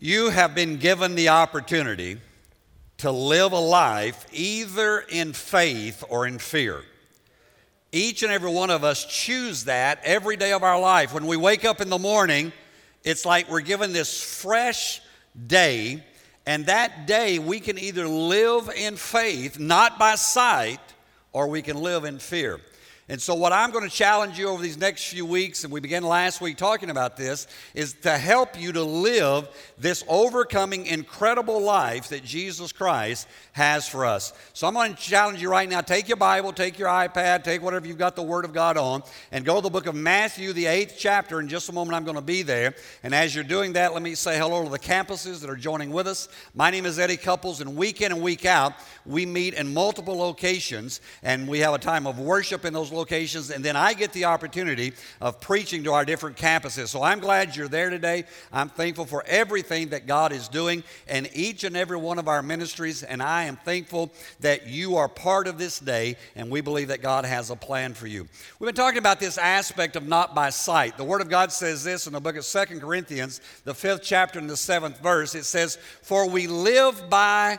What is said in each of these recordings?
You have been given the opportunity to live a life either in faith or in fear. Each and every one of us choose that every day of our life. When we wake up in the morning, it's like we're given this fresh day, and that day we can either live in faith, not by sight, or we can live in fear. And so what I'm going to challenge you over these next few weeks, and we began last week talking about this, is to help you to live this overcoming incredible life that Jesus Christ has for us. So I'm going to challenge you right now. Take your Bible, take your iPad, take whatever you've got the Word of God on, and go to the book of Matthew, the 8th chapter. In just a moment, I'm going to be there. And as you're doing that, let me say hello to the campuses that are joining with us. My name is Eddie Couples, and week in and week out, we meet in multiple locations, and we have a time of worship in those locations, and then I get the opportunity of preaching to our different campuses. So I'm glad you're there today. I'm thankful for everything that God is doing in each and every one of our ministries, and I am thankful that you are part of this day, and we believe that God has a plan for you. We've been talking about this aspect of not by sight. The Word of God says this in the book of 2 Corinthians, the 5th chapter and the 7th verse. It says, "For we live by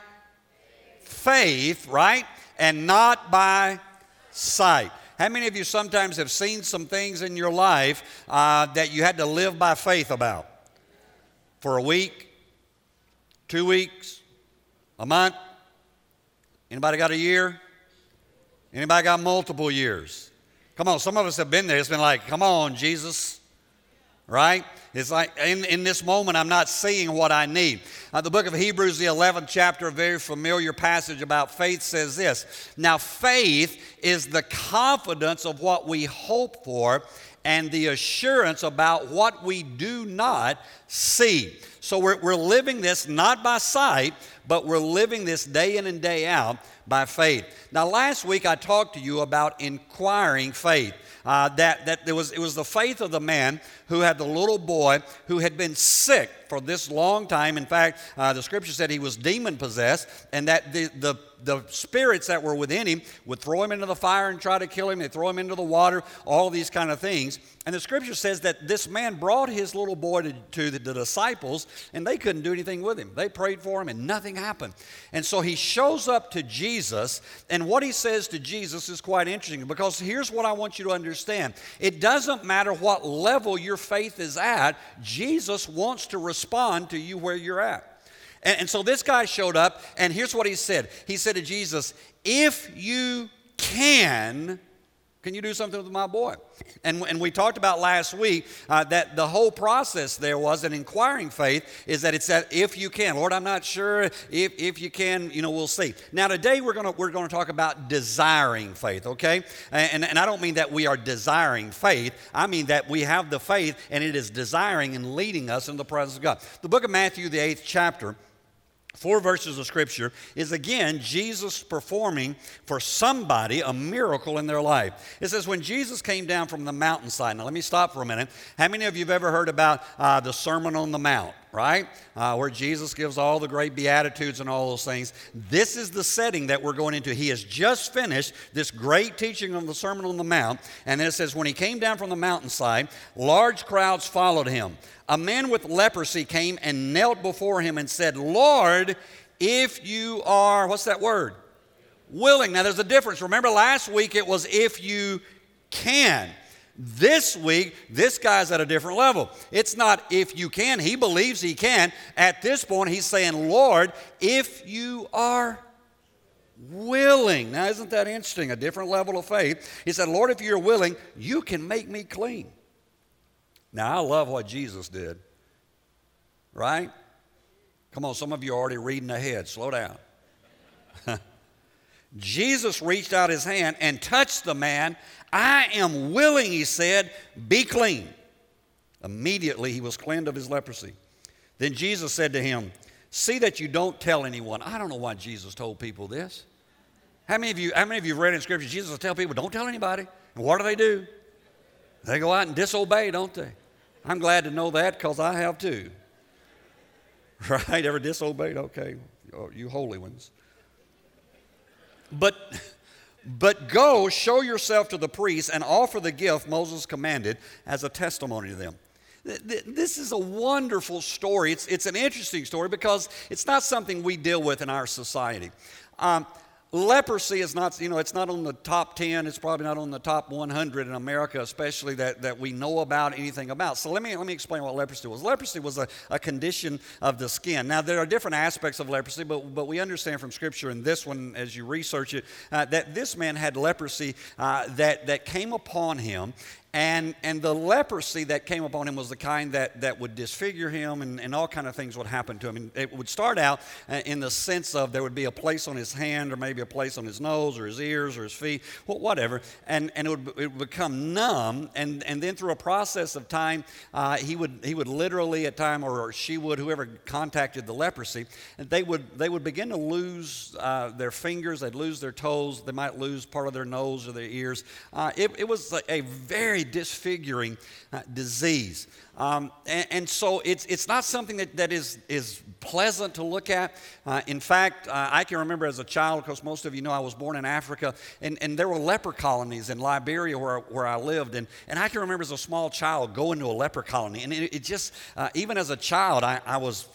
faith," right? "And not by sight." How many of you sometimes have seen some things in your life that you had to live by faith about? For a week, 2 weeks, a month? Anybody got a year? Anybody got multiple years? Come on, some of us have been there. It's been like, come on, Jesus, right? It's like in this moment, I'm not seeing what I need. The book of Hebrews, the 11th chapter, a very familiar passage about faith, says this: "Now faith is the confidence of what we hope for and the assurance about what we do not see." So we're living this not by sight, but we're living this day in and day out by faith. Now last week I talked to you about inquiring faith. It was the faith of the man who had the little boy who had been sick for this long time. In fact, the scripture said he was demon possessed, and that the spirits that were within him would throw him into the fire and try to kill him. They'd throw him into the water, all these kind of things. And the scripture says that this man brought his little boy to the disciples, and they couldn't do anything with him. They prayed for him, and nothing happened. And so he shows up to Jesus, and what he says to Jesus is quite interesting, because here's what I want you to understand. It doesn't matter what level your faith is at, Jesus wants to respond to you where you're at. And so this guy showed up, and here's what he said. He said to Jesus, "If you can you do something with my boy?" And we talked about last week that the whole process there was an inquiring faith, is that it's that if you can. Lord, I'm not sure. If you can, we'll see. Now today we're going to talk about desiring faith, okay? And I don't mean that we are desiring faith. I mean that we have the faith, and it is desiring and leading us in the presence of God. The book of Matthew, the 8th chapter, 4 verses of Scripture, is again Jesus performing for somebody a miracle in their life. It says, when Jesus came down from the mountainside. Now let me stop for a minute. How many of you have ever heard about the Sermon on the Mount, right? Where Jesus gives all the great Beatitudes and all those things. This is the setting that we're going into. He has just finished this great teaching on the Sermon on the Mount. And then it says, when he came down from the mountainside, large crowds followed him. A man with leprosy came and knelt before him and said, "Lord, if you are," what's that word? "Willing." Now there's a difference. Remember last week it was "if you can." This week, this guy's at a different level. It's not "if you can." He believes he can. At this point, he's saying, "Lord, if you are willing." Now isn't that interesting? A different level of faith. He said, "Lord, if you're willing, you can make me clean." Now, I love what Jesus did, right? Come on, some of you are already reading ahead. Slow down. Jesus reached out his hand and touched the man. "I am willing," he said, "be clean." Immediately, he was cleansed of his leprosy. Then Jesus said to him, "See that you don't tell anyone." I don't know why Jesus told people this. How many of you read in Scripture, Jesus will tell people, don't tell anybody? And what do? They go out and disobey, don't they? I'm glad to know that, because I have too. Right? Ever disobeyed? Okay. Oh, you holy ones. But go, show yourself to the priests and offer the gift Moses commanded as a testimony to them. This is a wonderful story. It's an interesting story because it's not something we deal with in our society. Leprosy is not, it's not on the top 10. It's probably not on the top 100 in America, especially that we know about, anything about. So let me explain what leprosy was. Leprosy was a condition of the skin. Now, there are different aspects of leprosy, but we understand from Scripture in this one, as you research it, that this man had leprosy that came upon him. And the leprosy that came upon him was the kind that would disfigure him, and all kind of things would happen to him. And it would start out in the sense of there would be a place on his hand, or maybe a place on his nose or his ears or his feet, whatever, and it would become numb. And then through a process of time, he would literally at time, or she would, whoever contacted the leprosy, and they would begin to lose their fingers, they'd lose their toes, they might lose part of their nose or their ears. It was a very disfiguring disease. And so it's not something that is pleasant to look at. In fact, I can remember as a child, because most of you know I was born in Africa, and there were leper colonies in Liberia where I lived. And I can remember as a small child going to a leper colony. And it just, even as a child, I was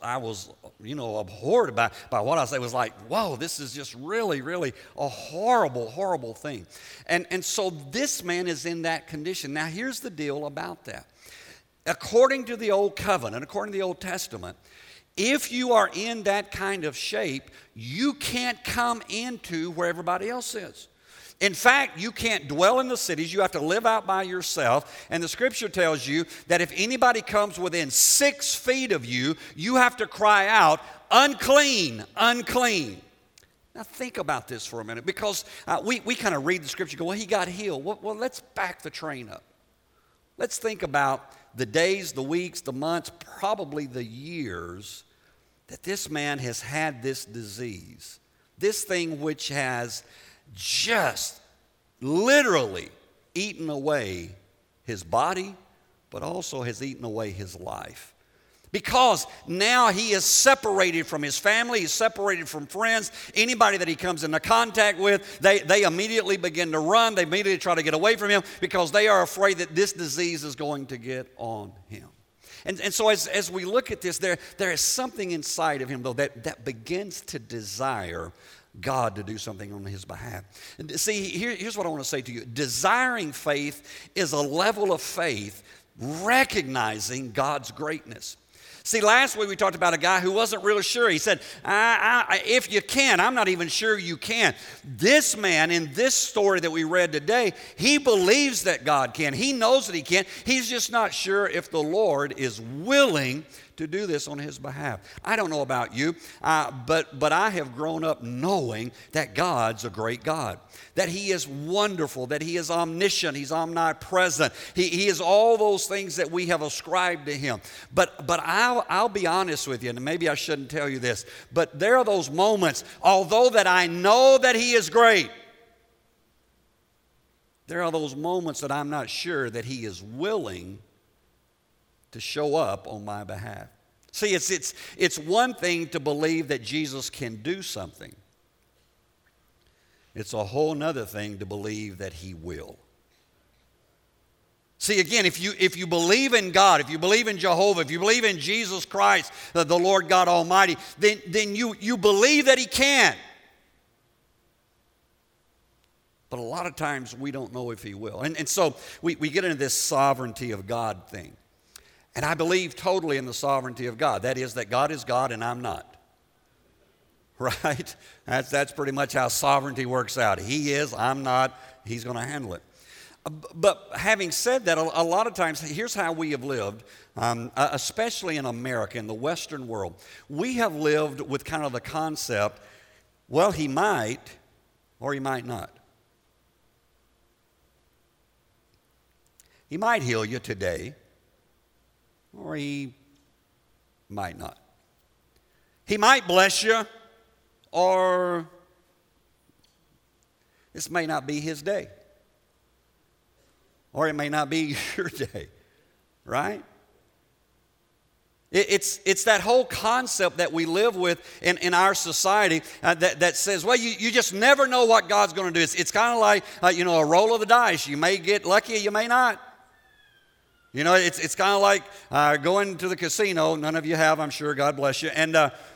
abhorred by what I said. It was like, whoa, this is just really, really a horrible, horrible thing. And so this man is in that condition. Now, here's the deal about that. According to the Old Covenant, according to the Old Testament, if you are in that kind of shape, you can't come into where everybody else is. In fact, you can't dwell in the cities. You have to live out by yourself. And the Scripture tells you that if anybody comes within 6 feet of you, you have to cry out, unclean, unclean. Now think about this for a minute, because we kind of read the Scripture and go, well, he got healed. Well, let's back the train up. Let's think about the days, the weeks, the months, probably the years that this man has had this disease. This thing which has just literally eaten away his body, but also has eaten away his life. Because now he is separated from his family, he's separated from friends. Anybody that he comes into contact with, they immediately begin to run. They immediately try to get away from him because they are afraid that this disease is going to get on him. And so as we look at this, there is something inside of him, though, that begins to desire God to do something on his behalf. And see, here's what I want to say to you. Desiring faith is a level of faith recognizing God's greatness. See, last week we talked about a guy who wasn't really sure. He said, if you can, I'm not even sure you can. This man in this story that we read today, he believes that God can. He knows that he can. He's just not sure if the Lord is willing to do this on his behalf. I don't know about you, but I have grown up knowing that God's a great God, that he is wonderful, that he is omniscient, he's omnipresent. He is all those things that we have ascribed to him. But I'll be honest with you, and maybe I shouldn't tell you this, but there are those moments, although that I know that he is great, there are those moments that I'm not sure that he is willing to show up on my behalf. See, it's one thing to believe that Jesus can do something. It's a whole nother thing to believe that he will. See, again, if you believe in God, if you believe in Jehovah, if you believe in Jesus Christ, the Lord God Almighty, then you believe that he can. But a lot of times we don't know if he will. And so we get into this sovereignty of God thing. And I believe totally in the sovereignty of God. That is, that God is God and I'm not. Right? That's pretty much how sovereignty works out. He is, I'm not, he's going to handle it. But having said that, a lot of times, here's how we have lived, especially in America, in the Western world. We have lived with kind of the concept, well, he might or he might not. He might heal you today, or he might not. He might bless you, or this may not be his day. Or it may not be your day, right? It's that whole concept that we live with in our society that says, well, you just never know what God's going to do. It's kind of like, a roll of the dice. You may get lucky, you may not. You know, it's kind of like going to the casino. None of you have, I'm sure. God bless you. And,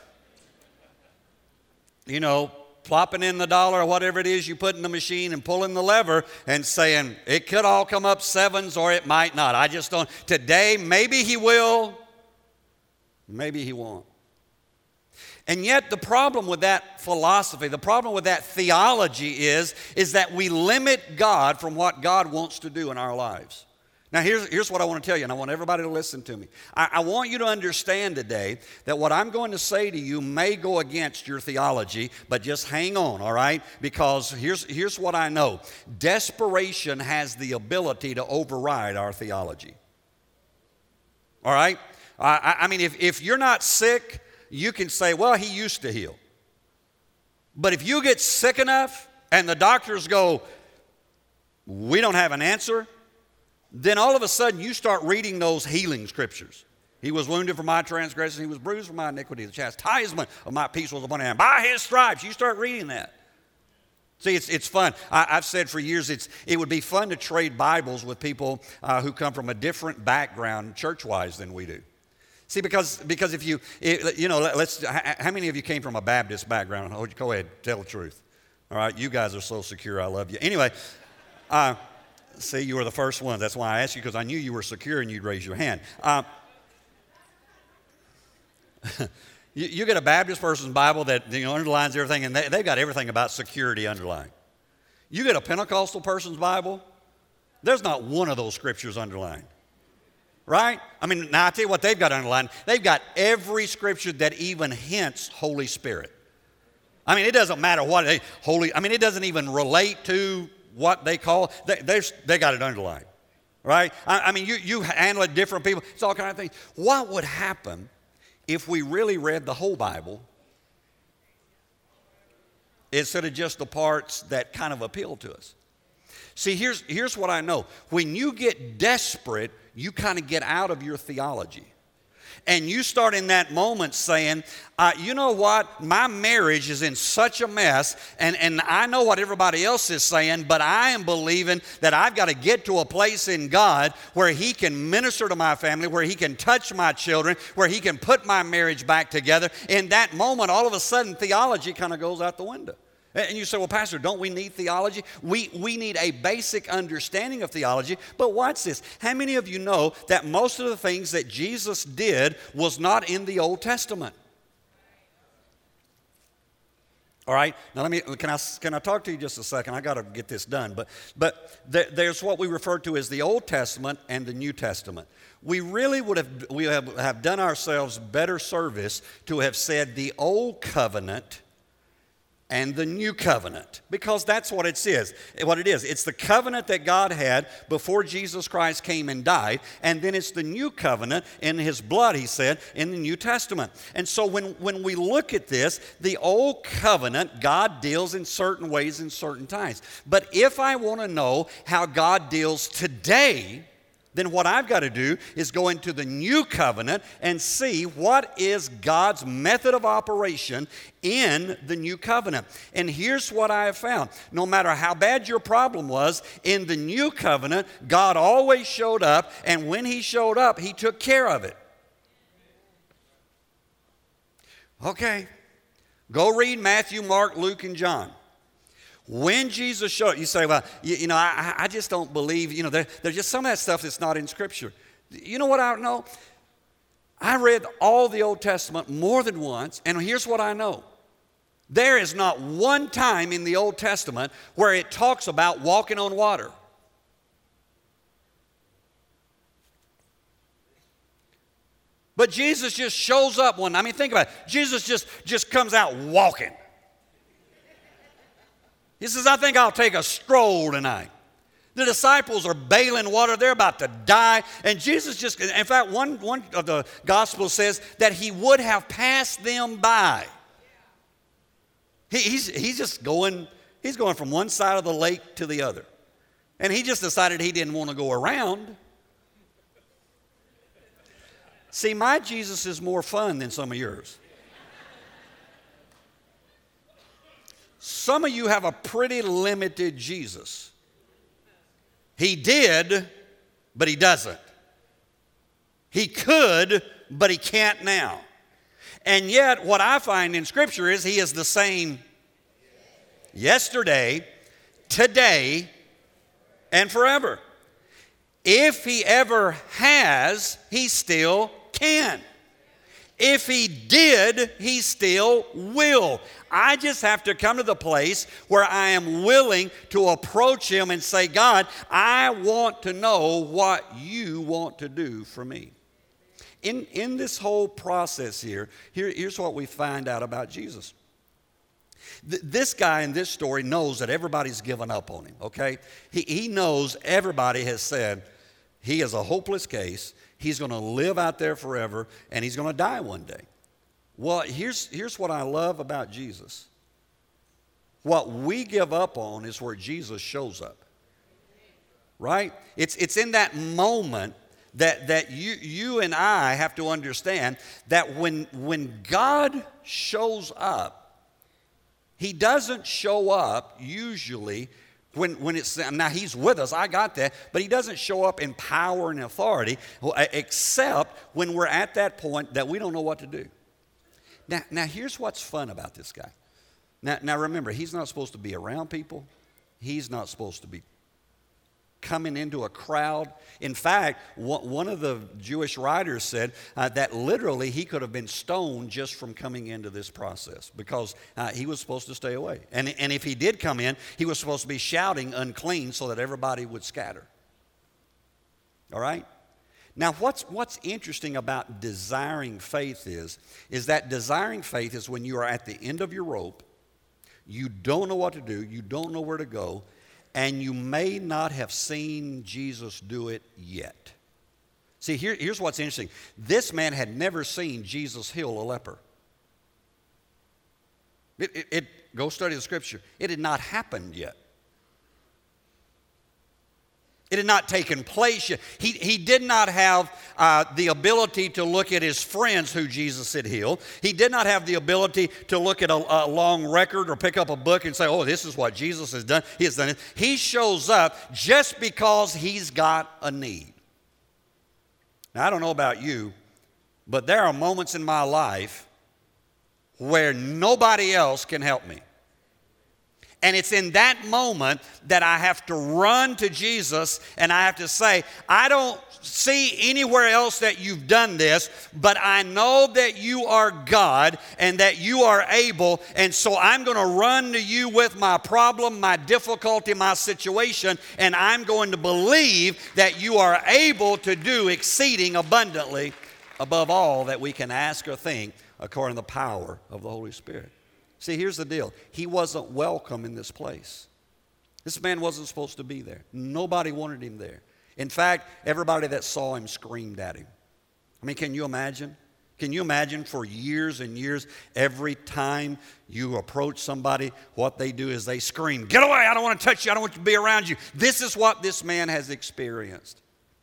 you know, plopping in the dollar or whatever it is you put in the machine and pulling the lever and saying, it could all come up sevens or it might not. I just don't. Today, maybe he will. Maybe he won't. And yet the problem with that philosophy, the problem with that theology is that we limit God from what God wants to do in our lives. Now, here's what I want to tell you, and I want everybody to listen to me. I want you to understand today that what I'm going to say to you may go against your theology, but just hang on, all right? Because here's what I know. Desperation has the ability to override our theology. All right? I mean, if you're not sick, you can say, well, he used to heal. But if you get sick enough and the doctors go, we don't have an answer, then all of a sudden you start reading those healing scriptures. He was wounded for my transgression, he was bruised for my iniquity. The chastisement of my peace was upon him. By his stripes, you start reading that. See, it's fun. I've said for years it would be fun to trade Bibles with people who come from a different background church-wise than we do. See, because if you know, how many of you came from a Baptist background? Oh, go ahead, tell the truth. All right, you guys are so secure, I love you. Anyway, see, you were the first one. That's why I asked you, because I knew you were secure and you'd raise your hand. You get a Baptist person's Bible that underlines everything, and they've got everything about security underlined. You get a Pentecostal person's Bible, there's not one of those scriptures underlined. Right? I mean, now I tell you what they've got underlined. They've got every scripture that even hints Holy Spirit. I mean, it doesn't matter what it doesn't even relate to what they call. They got it underlined. Right? I mean, you handle it different people. It's all kind of things. What would happen if we really read the whole Bible instead of just the parts that kind of appeal to us? See, here's what I know. When you get desperate, you kind of get out of your theology. And you start in that moment saying, you know what? My marriage is in such a mess, and I know what everybody else is saying, but I am believing that I've got to get to a place in God where he can minister to my family, where he can touch my children, where he can put my marriage back together. In that moment, all of a sudden, theology kind of goes out the window. And you say, well, Pastor, don't we need theology? We need a basic understanding of theology. But watch this. How many of you know that most of the things that Jesus did was not in the Old Testament? All right. Now can I talk to you just a second? I got to get this done. But there's what we refer to as the Old Testament and the New Testament. We really would have done ourselves better service to have said the Old Covenant and the new covenant, because that's what it is. It's the covenant that God had before Jesus Christ came and died, and then it's the new covenant in his blood, he said, in the New Testament. And so when we look at this, the old covenant, God deals in certain ways in certain times. But if I want to know how God deals today, then what I've got to do is go into the new covenant and see what is God's method of operation in the new covenant. And here's what I have found. No matter how bad your problem was, in the new covenant, God always showed up, and when he showed up, he took care of it. Okay, go read Matthew, Mark, Luke, and John. When Jesus showed up, you say, well, I just don't believe, there's just some of that stuff that's not in Scripture. You know what I know? I read all the Old Testament more than once, and here's what I know. There is not one time in the Old Testament where it talks about walking on water. But Jesus just shows up think about it. Jesus just comes out walking. He says, I think I'll take a stroll tonight. The disciples are bailing water. They're about to die. And Jesus in fact, one of the Gospels says that he would have passed them by. He's going from one side of the lake to the other. And he just decided he didn't want to go around. See, my Jesus is more fun than some of yours. Some of you have a pretty limited Jesus. He did, but he doesn't. He could, but he can't now. And yet, what I find in Scripture is he is the same yesterday, today, and forever. If he ever has, he still can. If he did, he still will. I just have to come to the place where I am willing to approach him and say, God, I want to know what you want to do for me. In this whole process here's what we find out about Jesus. This guy in this story knows that everybody's given up on him, okay? He knows everybody has said he is a hopeless case. He's going to live out there forever, and he's going to die one day. Well, here's what I love about Jesus. What we give up on is where Jesus shows up, right? It's in that moment that you and I have to understand that when God shows up, he doesn't show up usually when it's, now he's with us, I got that, but he doesn't show up in power and authority except when we're at that point that we don't know what to do. Now here's what's fun about this guy. Now remember, he's not supposed to be around people. He's not supposed to be coming into a crowd. In fact, one of the Jewish writers said that literally he could have been stoned just from coming into this process because he was supposed to stay away. And if he did come in, he was supposed to be shouting unclean so that everybody would scatter. All right? Now, what's interesting about desiring faith is that desiring faith is when you are at the end of your rope, you don't know what to do, you don't know where to go, and you may not have seen Jesus do it yet. See, here's what's interesting. This man had never seen Jesus heal a leper. Go study the Scripture. It had not happened yet. It had not taken place yet. He did not have the ability to look at his friends who Jesus had healed. He did not have the ability to look at a long record or pick up a book and say, oh, this is what Jesus has done. He has done it. He shows up just because he's got a need. Now, I don't know about you, but there are moments in my life where nobody else can help me. And it's in that moment that I have to run to Jesus and I have to say, I don't see anywhere else that you've done this, but I know that you are God and that you are able, and so I'm going to run to you with my problem, my difficulty, my situation, and I'm going to believe that you are able to do exceeding abundantly above all that we can ask or think according to the power of the Holy Spirit. See, here's the deal. He wasn't welcome in this place. This man wasn't supposed to be there. Nobody wanted him there. In fact, everybody that saw him screamed at him. I mean, can you imagine? Can you imagine for years and years, every time you approach somebody, what they do is they scream, get away, I don't want to touch you, I don't want to be around you. This is what this man has experienced.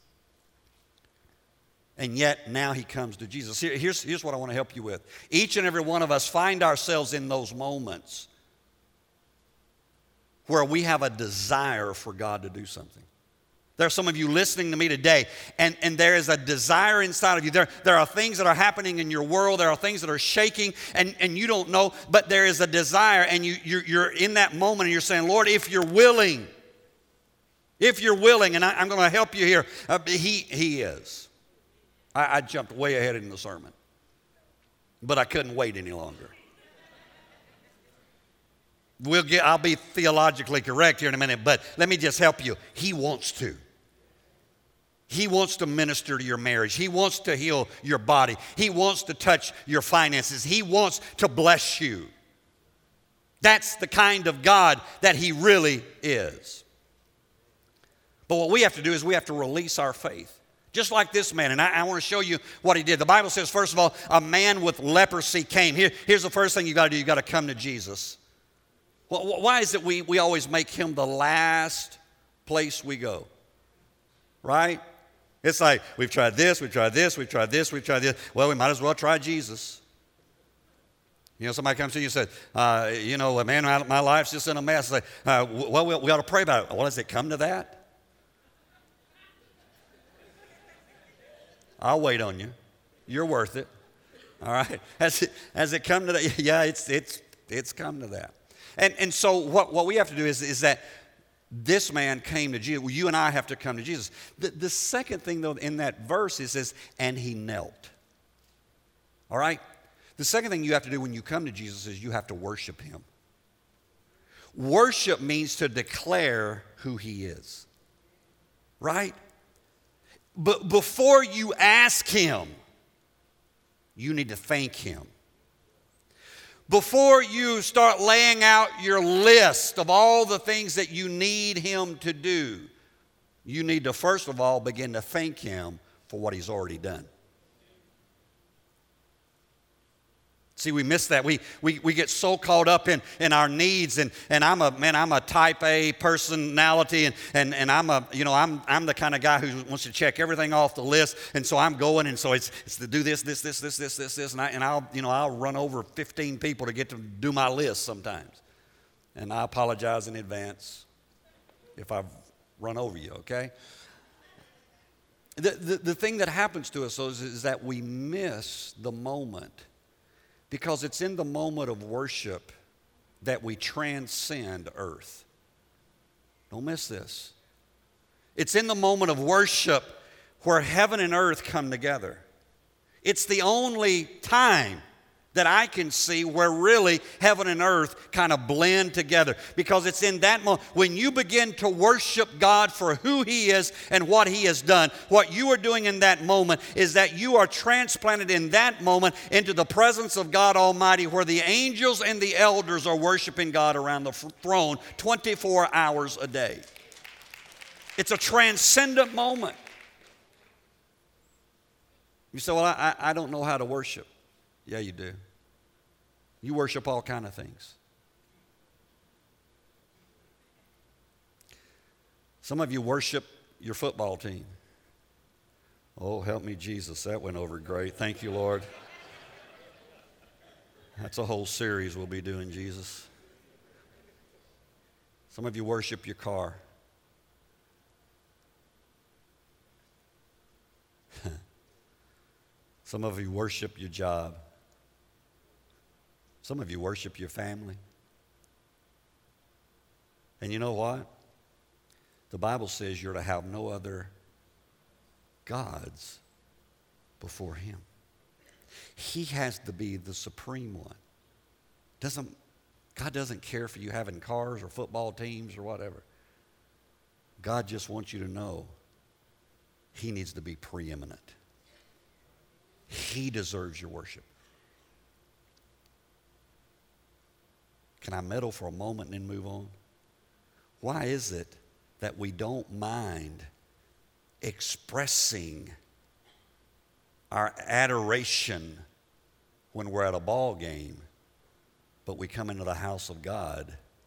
And yet, now he comes to Jesus. Here's what I want to help you with. Each and every one of us find ourselves in those moments where we have a desire for God to do something. There are some of you listening to me today, and there is a desire inside of you. There are things that are happening in your world. There are things that are shaking, and you don't know, but there is a desire, and you're in that moment, and you're saying, Lord, if you're willing, and I'm going to help you here, He is. I jumped way ahead in the sermon, but I couldn't wait any longer. I'll be theologically correct here in a minute, but let me just help you. He wants to. He wants to minister to your marriage. He wants to heal your body. He wants to touch your finances. He wants to bless you. That's the kind of God that He really is. But what we have to do is we have to release our faith. Just like this man, and I want to show you what he did. The Bible says, first of all, a man with leprosy came. Here's the first thing you got to do. You got to come to Jesus. Well, why is it we always make him the last place we go? Right? It's like, we've tried this, we've tried this, we've tried this, we've tried this. Well, we might as well try Jesus. You know, somebody comes to you and says, man, my life's just in a mess. Like, well, we ought to pray about it. Well, does it come to that? I'll wait on you. You're worth it. All right. Has it come to that? Yeah, it's come to that. And so what we have to do is that this man came to Jesus. Well, you and I have to come to Jesus. The second thing, though, in that verse, it says, and he knelt. All right? The second thing you have to do when you come to Jesus is you have to worship him. Worship means to declare who he is. Right? But before you ask him, you need to thank him. Before you start laying out your list of all the things that you need him to do, you need to first of all begin to thank him for what he's already done. See, we miss that. We get so caught up in our needs, and I'm a type A personality, and I'm the kind of guy who wants to check everything off the list, and so I'm going, and so it's to do this, and I'll run over 15 people to get to do my list sometimes, and I apologize in advance if I've run over you. Okay. The thing that happens to us is that we miss the moment. Because it's in the moment of worship that we transcend earth. Don't miss this. It's in the moment of worship where heaven and earth come together. It's the only time that I can see where really heaven and earth kind of blend together. Because it's in that moment, when you begin to worship God for who he is and what he has done, what you are doing in that moment is that you are transplanted in that moment into the presence of God Almighty, where the angels and the elders are worshiping God around the throne 24 hours a day. It's a transcendent moment. You say, well, I don't know how to worship. Yeah, you do. You worship all kinds of things. Some of you worship your football team. Oh, help me, Jesus. That went over great. Thank you, Lord. That's a whole series we'll be doing, Jesus. Some of you worship your car. Some of you worship your job. Some of you worship your family. And you know what? The Bible says you're to have no other gods before him. He has to be the supreme one. God doesn't care for you having cars or football teams or whatever. God just wants you to know he needs to be preeminent. He deserves your worship. Can I meddle for a moment and then move on? Why is it that we don't mind expressing our adoration when we're at a ball game, but we come into the house of God?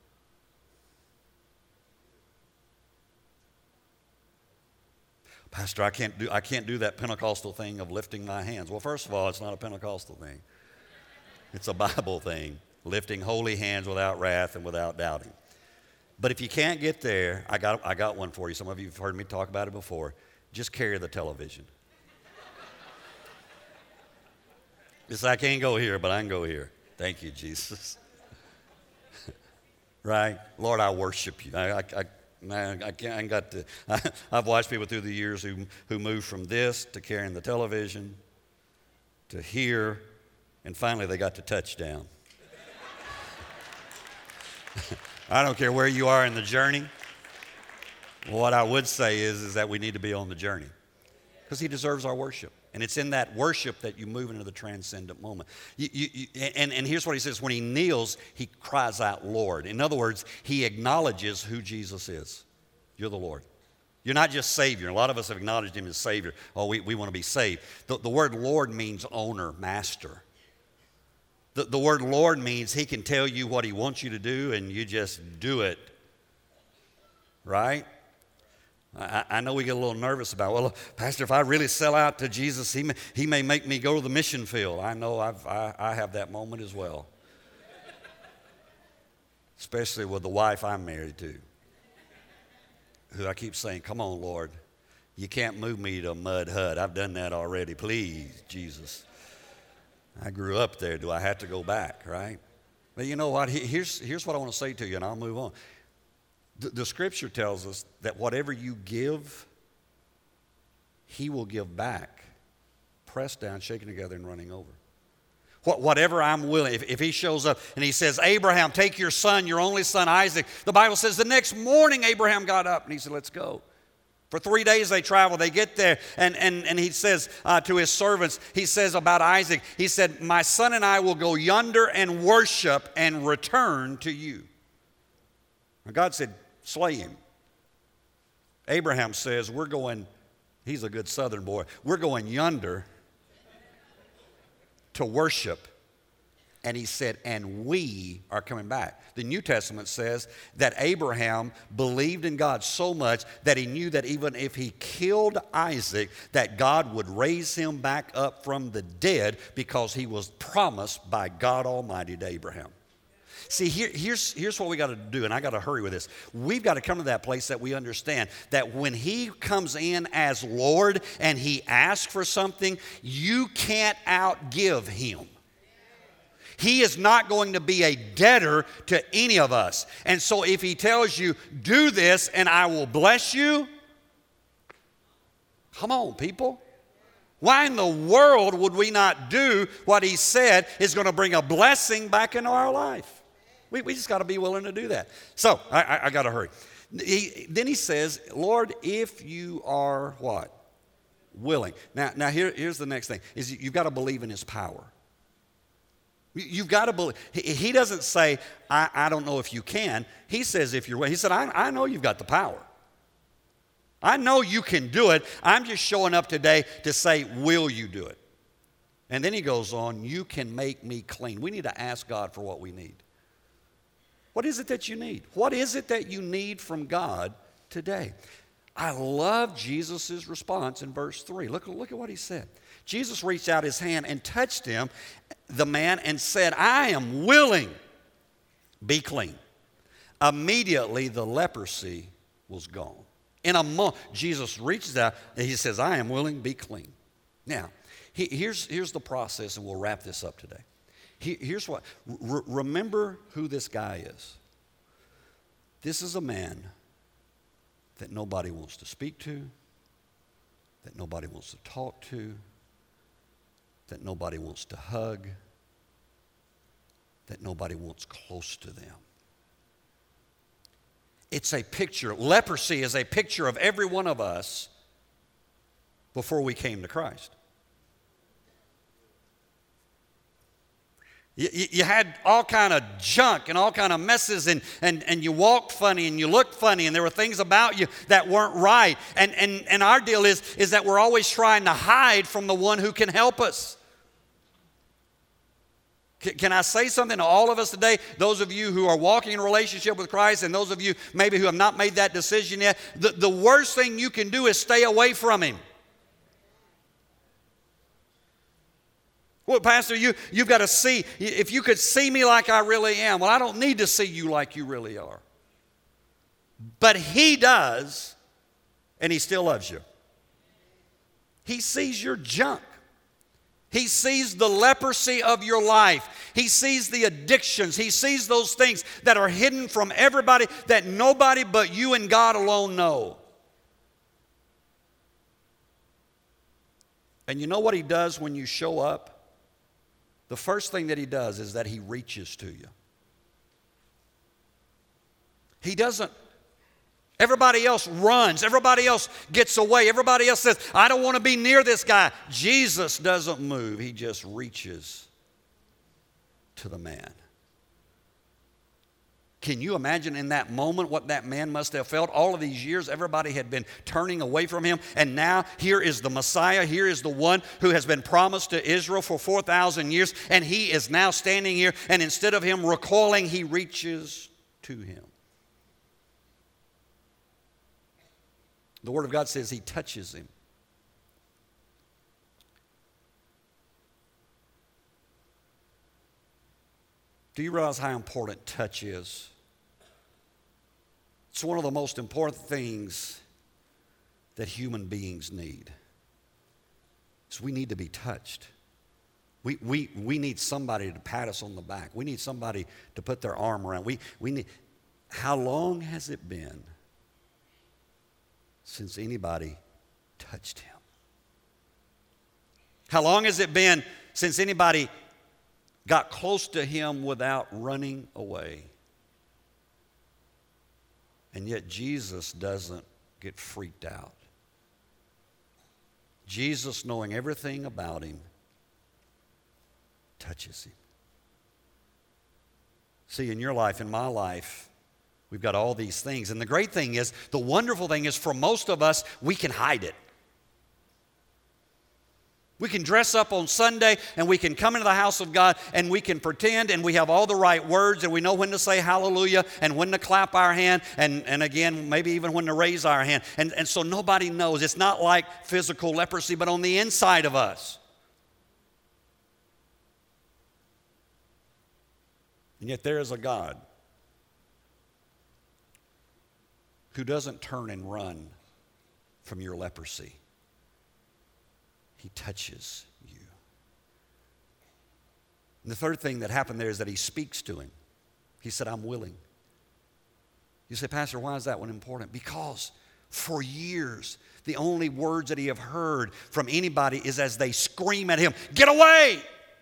Pastor, I can't do that Pentecostal thing of lifting my hands. Well, first of all, it's not a Pentecostal thing. It's a Bible thing. Lifting holy hands without wrath and without doubting. But if you can't get there, I got one for you. Some of you have heard me talk about it before. Just carry the television. It's I can't go here, but I can go here. Thank you, Jesus. Right? Lord, I worship you. I've watched people through the years who moved from this to carrying the television to here, and finally they got to touchdown. I don't care where you are in the journey. What I would say is that we need to be on the journey because he deserves our worship. And it's in that worship that you move into the transcendent moment. And here's what he says. When he kneels, he cries out, Lord. In other words, he acknowledges who Jesus is. You're the Lord. You're not just Savior. A lot of us have acknowledged him as Savior. Oh, we want to be saved. The word Lord means owner, master. The word Lord means he can tell you what he wants you to do and you just do it. Right? I know we get a little nervous about, well, Pastor, if I really sell out to Jesus, he may make me go to the mission field. I know I have that moment as well. Especially with the wife I'm married to, who I keep saying, come on, Lord, You can't move me to a mud hut. I've done that already. Please, Jesus. I grew up there. Do I have to go back, right? But you know what? Here's what I want to say to you, and I'll move on. The Scripture tells us that whatever you give, He will give back, pressed down, shaken together, and running over. Whatever I'm willing, if He shows up and He says, Abraham, take your son, your only son, Isaac. The Bible says the next morning Abraham got up and he said, let's go. For 3 days they travel. They get there, and he says to his servants, he says about Isaac, he said, my son and I will go yonder and worship and return to you. And God said, slay him. Abraham says, we're going, he's a good southern boy, we're going yonder to worship. And he said, and we are coming back. The New Testament says that Abraham believed in God so much that he knew that even if he killed Isaac, that God would raise him back up from the dead because he was promised by God Almighty to Abraham. See, here's what we got to do, and I got to hurry with this. We've got to come to that place that we understand that when He comes in as Lord and He asks for something, you can't outgive Him. He is not going to be a debtor to any of us. And so if He tells you, do this and I will bless you, come on, people. Why in the world would we not do what He said is going to bring a blessing back into our life? We just got to be willing to do that. So I got to hurry. Then He says, Lord, if you are what? Willing. Now here's the next thing, is you've got to believe in His power. You've got to believe. He doesn't say, I don't know if you can. He says, if you're willing. He said, I know you've got the power. I know you can do it. I'm just showing up today to say, will you do it? And then He goes on, you can make me clean. We need to ask God for what we need. What is it that you need? What is it that you need from God today? I love Jesus' response in verse 3. Look at what He said. Jesus reached out His hand and touched him, the man, and said, I am willing, be clean. Immediately the leprosy was gone. In a moment, Jesus reaches out and He says, I am willing, be clean. Now, here's the process, and we'll wrap this up today. Here's what, remember who this guy is. This is a man that nobody wants to speak to, that nobody wants to talk to, that nobody wants to hug, that nobody wants close to them. It's a picture, leprosy is a picture of every one of us before we came to Christ. You had all kind of junk and all kind of messes, and you walked funny and you looked funny, and there were things about you that weren't right. And our deal is that we're always trying to hide from the one who can help us. Can I say something to all of us today? Those of you who are walking in a relationship with Christ, and those of you maybe who have not made that decision yet, the worst thing you can do is stay away from Him. Well, Pastor, you've got to see, if you could see me like I really am. Well, I don't need to see you like you really are. But He does, and He still loves you. He sees your junk. He sees the leprosy of your life. He sees the addictions. He sees those things that are hidden from everybody that nobody but you and God alone know. And you know what He does when you show up? The first thing that He does is that He reaches to you. He doesn't. Everybody else runs. Everybody else gets away. Everybody else says, I don't want to be near this guy. Jesus doesn't move. He just reaches to the man. Can you imagine in that moment what that man must have felt? All of these years, everybody had been turning away from him. And now here is the Messiah. Here is the one who has been promised to Israel for 4,000 years. And He is now standing here. And instead of him recoiling, He reaches to him. The Word of God says He touches him. Do you realize how important touch is? It's one of the most important things that human beings need. So we need to be touched. We need somebody to pat us on the back. We need somebody to put their arm around. We need. How long has it been since anybody touched him? How long has it been since anybody got close to him without running away? And yet Jesus doesn't get freaked out. Jesus, knowing everything about him, touches him. See, in your life, in my life, we've got all these things. And the great thing is, the wonderful thing is, for most of us, we can hide it. We can dress up on Sunday and we can come into the house of God and we can pretend and we have all the right words and we know when to say hallelujah and when to clap our hand and again, maybe even when to raise our hand. And so nobody knows. It's not like physical leprosy, but on the inside of us. And yet there is a God who doesn't turn and run from your leprosy. He touches you. And the third thing that happened there is that he speaks to him. He said, I'm willing. You say, Pastor, why is that one important? Because for years, the only words that he have heard from anybody is as they scream at him, get away!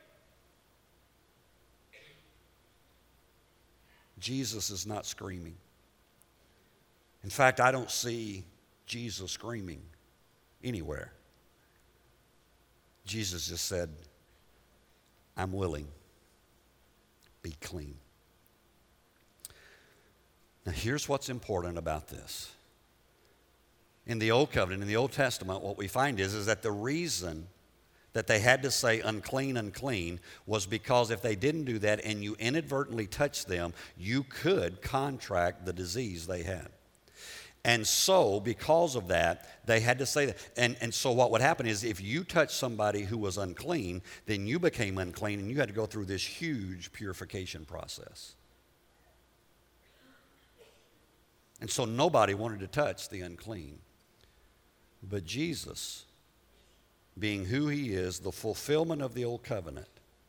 Jesus is not screaming. In fact, I don't see Jesus screaming anywhere. Jesus just said, I'm willing. Be clean. Now here's what's important about this. In the Old Covenant, in the Old Testament, what we find is that the reason that they had to say unclean, unclean, was because if they didn't do that and you inadvertently touched them, you could contract the disease they had. And so, because of that, they had to say that. And so what would happen is if you touched somebody who was unclean, then you became unclean and you had to go through this huge purification process. And so nobody wanted to touch the unclean. But Jesus, being who he is, the fulfillment of the old covenant,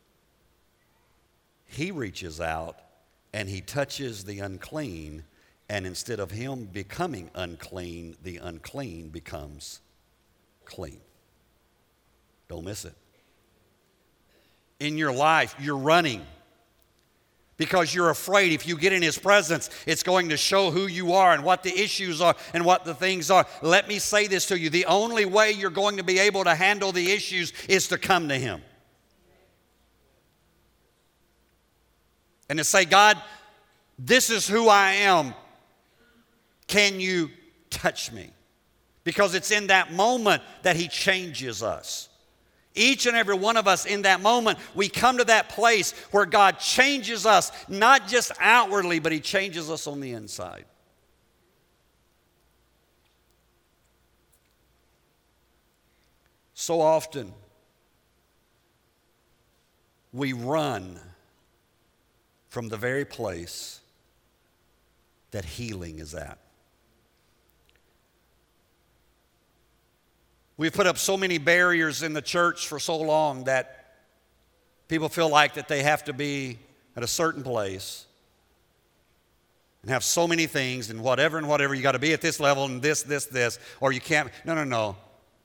he reaches out and he touches the unclean. And instead of him becoming unclean, the unclean becomes clean. Don't miss it. In your life, you're running because you're afraid if you get in his presence, it's going to show who you are and what the issues are and what the things are. Let me say this to you. The only way you're going to be able to handle the issues is to come to him. And to say, God, this is who I am. Can you touch me? Because it's in that moment that he changes us. Each and every one of us in that moment, we come to that place where God changes us, not just outwardly, but he changes us on the inside. So often, we run from the very place that healing is at. We've put up so many barriers in the church for so long that people feel like that they have to be at a certain place and have so many things and whatever. You got to be at this level and this, or you can't. No.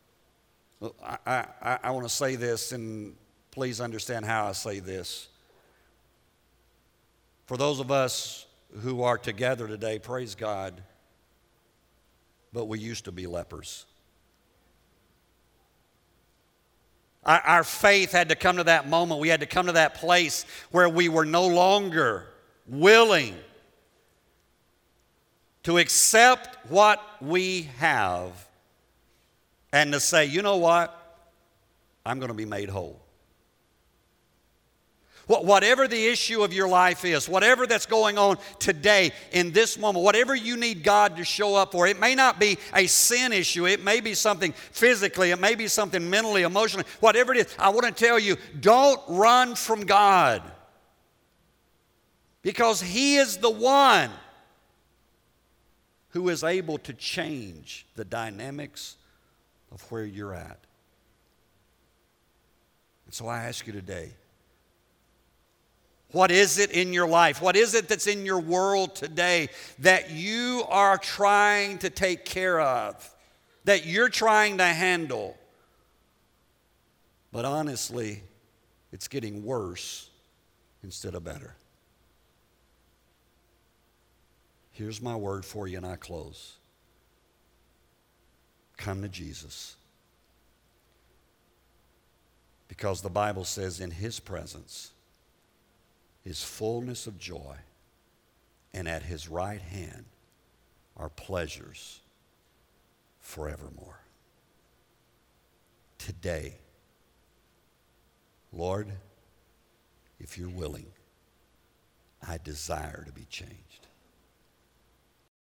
I want to say this, and please understand how I say this. For those of us who are together today, praise God, but we used to be lepers. Our faith had to come to that moment. We had to come to that place where we were no longer willing to accept what we have and to say, you know what? I'm going to be made whole. Whatever the issue of your life is, whatever that's going on today in this moment, whatever you need God to show up for, it may not be a sin issue. It may be something physically. It may be something mentally, emotionally, whatever it is. I want to tell you, don't run from God because he is the one who is able to change the dynamics of where you're at. And so I ask you today, what is it in your life? What is it that's in your world today that you are trying to take care of, that you're trying to handle? But honestly, it's getting worse instead of better. Here's my word for you, and I close. Come to Jesus. Because the Bible says in His presence is fullness of joy, and at His right hand are pleasures forevermore. Today, Lord, if you're willing, I desire to be changed.